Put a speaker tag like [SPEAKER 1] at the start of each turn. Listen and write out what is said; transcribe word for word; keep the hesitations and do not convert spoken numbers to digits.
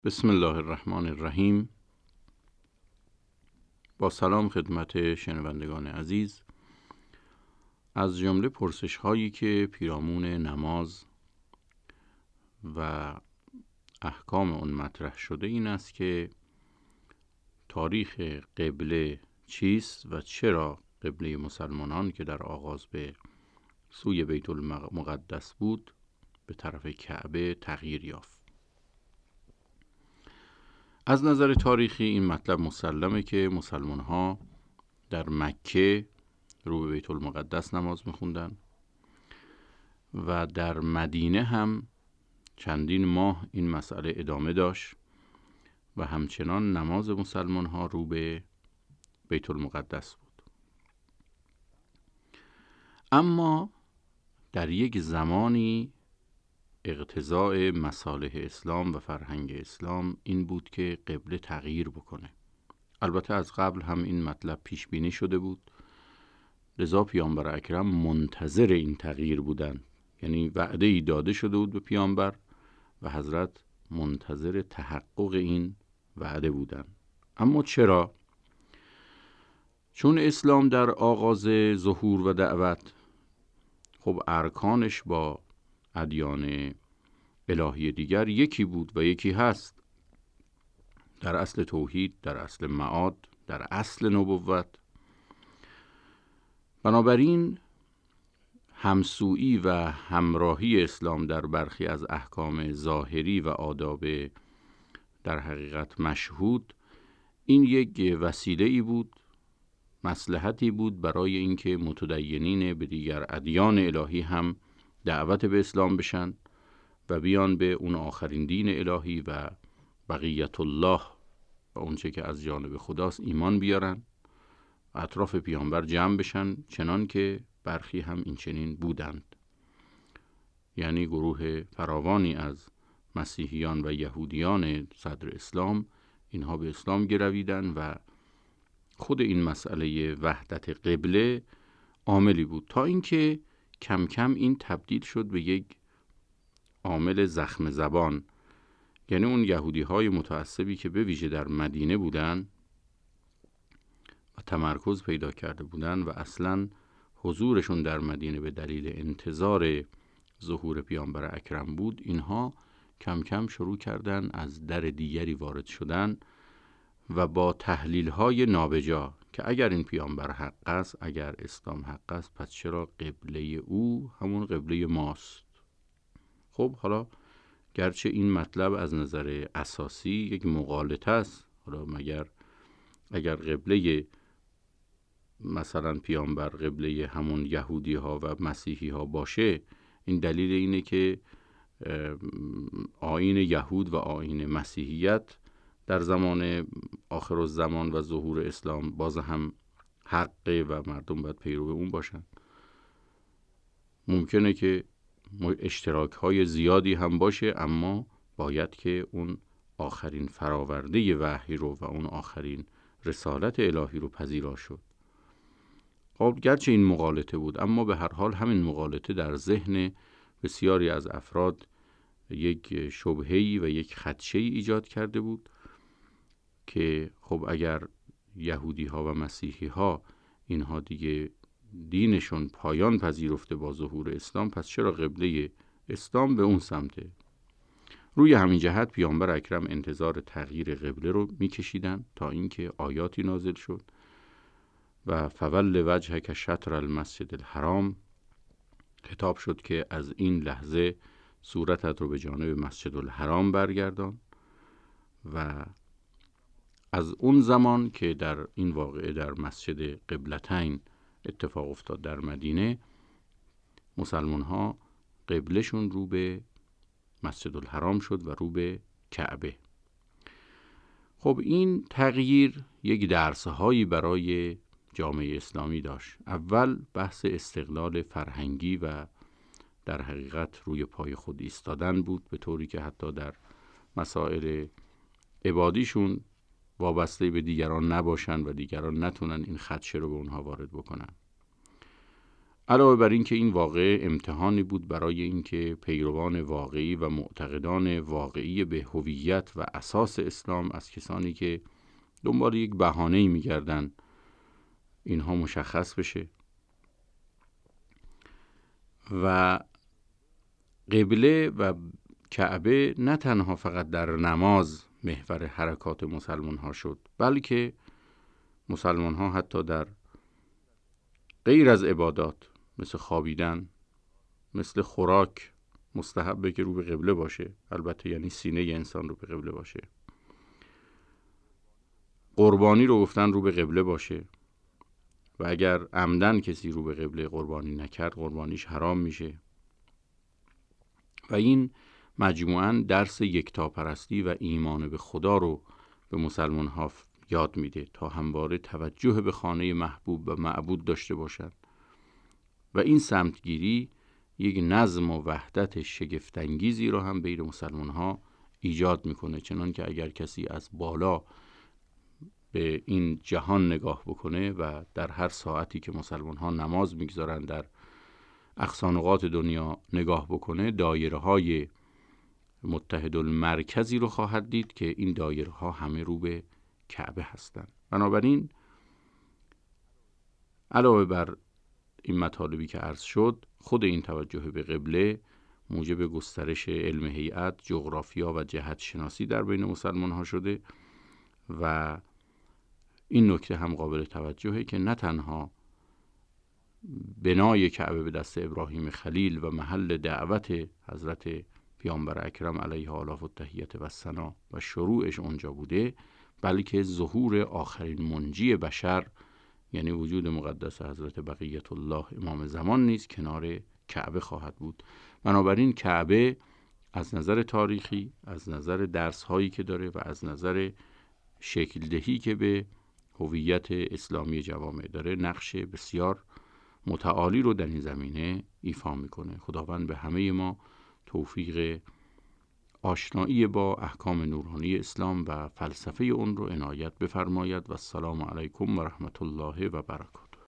[SPEAKER 1] بسم الله الرحمن الرحیم. با سلام خدمت شنوندگان عزیز. از جمله پرسش هایی که پیرامون نماز و احکام اون مطرح شده این است که تاریخ قبله چیست و چرا قبله مسلمانان که در آغاز به سوی بیت المقدس بود به طرف کعبه تغییر یافت. از نظر تاریخی این مطلب مسلمه که مسلمان ها در مکه رو به بیت المقدس نماز میخوندن و در مدینه هم چندین ماه این مسئله ادامه داشت و همچنان نماز مسلمان ها رو به بیت المقدس بود. اما در یک زمانی اقتضاء مصالح اسلام و فرهنگ اسلام این بود که قبله تغییر بکنه. البته از قبل هم این مطلب پیش بینی شده بود، لذا پیامبر اکرم منتظر این تغییر بودند. یعنی وعده ای داده شده بود به پیامبر و حضرت منتظر تحقق این وعده بودند. اما چرا؟ چون اسلام در آغاز ظهور و دعوت خب ارکانش با ادیان الهی دیگر یکی بود و یکی هست، در اصل توحید، در اصل معاد، در اصل نبوت. بنابراین همسویی و همراهی اسلام در برخی از احکام ظاهری و آداب در حقیقت مشهود این یک وسیله ای بود، مصلحتی بود برای اینکه متدینین به دیگر ادیان الهی هم دعوت به اسلام بشن و بیان به اون آخرین دین الهی و بقیت الله و اونچه که از جانب خداست ایمان بیارن، اطراف پیامبر جمع بشن، چنان که برخی هم این چنین بودند. یعنی گروه فراوانی از مسیحیان و یهودیان صدر اسلام اینها به اسلام گرویدن و خود این مسئله وحدت قبله عاملی بود، تا اینکه کم کم این تبدیل شد به یک عامل زخم زبان. یعنی اون یهودی های متعصبی که به ویژه در مدینه بودن و تمرکز پیدا کرده بودن و اصلا حضورشون در مدینه به دلیل انتظار ظهور پیامبر اکرم بود، اینها کم کم شروع کردن از در دیگری وارد شدن و با تحلیل های نابجا که اگر این پیامبر حق است، اگر اسلام حق است، پس چرا قبله او همون قبله ماست؟ خب حالا گرچه این مطلب از نظر اساسی یک مغالطه است، حالا مگر اگر قبله مثلا پیامبر قبله همون یهودی ها و مسیحی ها باشه، این دلیل اینه که آیین یهود و آیین مسیحیت در زمان آخر الزمان و ظهور اسلام باز هم حقه و مردم باید پیرو اون باشن. ممکنه که اشتراک های زیادی هم باشه، اما باید که اون آخرین فراورده وحی رو و اون آخرین رسالت الهی رو پذیرا شد. خب گرچه این مغالطه بود، اما به هر حال همین مغالطه در ذهن بسیاری از افراد یک شبهه‌ای و یک خدشه‌ای ایجاد کرده بود که خب اگر یهودی ها و مسیحی ها اینها دیگه دینشون پایان پذیرفته با ظهور اسلام، پس چرا قبله اسلام به اون سمته؟ روی همین جهت پیامبر اکرم انتظار تغییر قبله رو میکشیدن تا اینکه آیاتی نازل شد و فول وجهک شطر المسجد الحرام، خطاب شد که از این لحظه صورتت رو به جانب مسجد الحرام برگردان. و از اون زمان که در این واقعه در مسجد قبلتین اتفاق افتاد در مدینه، مسلمان ها قبلشون رو به مسجد الحرام شد و رو به کعبه. خب این تغییر یک درس‌هایی برای جامعه اسلامی داشت. اول بحث استقلال فرهنگی و در حقیقت روی پای خود ایستادن بود، به طوری که حتی در مسائل عبادیشون وابسته به دیگران نباشن و دیگران نتونن این خدشه رو به اونها وارد بکنن. علاوه بر این که این واقعه امتحانی بود برای اینکه پیروان واقعی و معتقدان واقعی به هویت و اساس اسلام از کسانی که دنبال یک بهانه‌ای می‌گردن اینها مشخص بشه و قبله و کعبه نه تنها فقط در نماز محور حرکات مسلمان ها شد، بلکه مسلمان ها حتی در غیر از عبادات مثل خوابیدن، مثل خوراک، مستحبه که رو به قبله باشه، البته یعنی سینه ی انسان رو به قبله باشه. قربانی رو گفتن رو به قبله باشه و اگر عمدن کسی رو به قبله قربانی نکرد قربانیش حرام میشه. و این مجموعاً درس یکتاپرستی و ایمان به خدا رو به مسلمان ها یاد میده تا همواره توجه به خانه محبوب و معبود داشته باشند و این سمتگیری یک نظم و وحدت شگفت‌انگیزی رو هم بین مسلمان ها ایجاد میکنه، چنان که اگر کسی از بالا به این جهان نگاه بکنه و در هر ساعتی که مسلمان ها نماز میگذارن در اقصانقات دنیا نگاه بکنه، دایره های متحد المرکزی رو خواهد دید که این دایره ها همه رو به کعبه هستند. بنابراین علاوه بر این مطالبی که عرض شد، خود این توجه به قبله موجب گسترش علم هیئت، جغرافیا و جهت شناسی در بین مسلمان ها شده و این نکته هم قابل توجهه که نه تنها بنای کعبه به دست ابراهیم خلیل و محل دعوت حضرت پیامبر اکرم علیه آلاف التحیت و ثنا و شروعش اونجا بوده، بلکه ظهور آخرین منجی بشر یعنی وجود مقدس حضرت بقیت الله امام زمان نیز کنار کعبه خواهد بود. بنابراین کعبه از نظر تاریخی، از نظر درس هایی که داره و از نظر شکل دهی که به هویت اسلامی جوامع داره نقش بسیار متعالی رو در این زمینه ایفا میکنه. خداوند به همه ما توفیق آشنایی با احکام نورانی اسلام و فلسفه اون رو عنایت بفرماید و السلام علیکم و رحمت الله و برکاته.